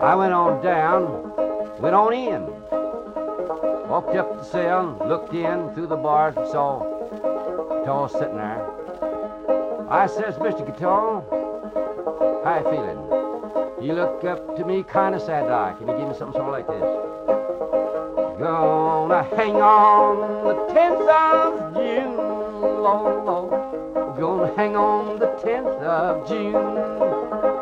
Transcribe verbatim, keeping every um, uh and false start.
I went on down, went on in. Walked up the cell, looked in through the bars and saw Guitar sitting there. I says, Mister Guitar, how you feeling? You look up to me kind of sad-like, and you give me something sort of like this. Gonna hang on the tenth of June, Lord, Lord. Gonna hang on the tenth of June.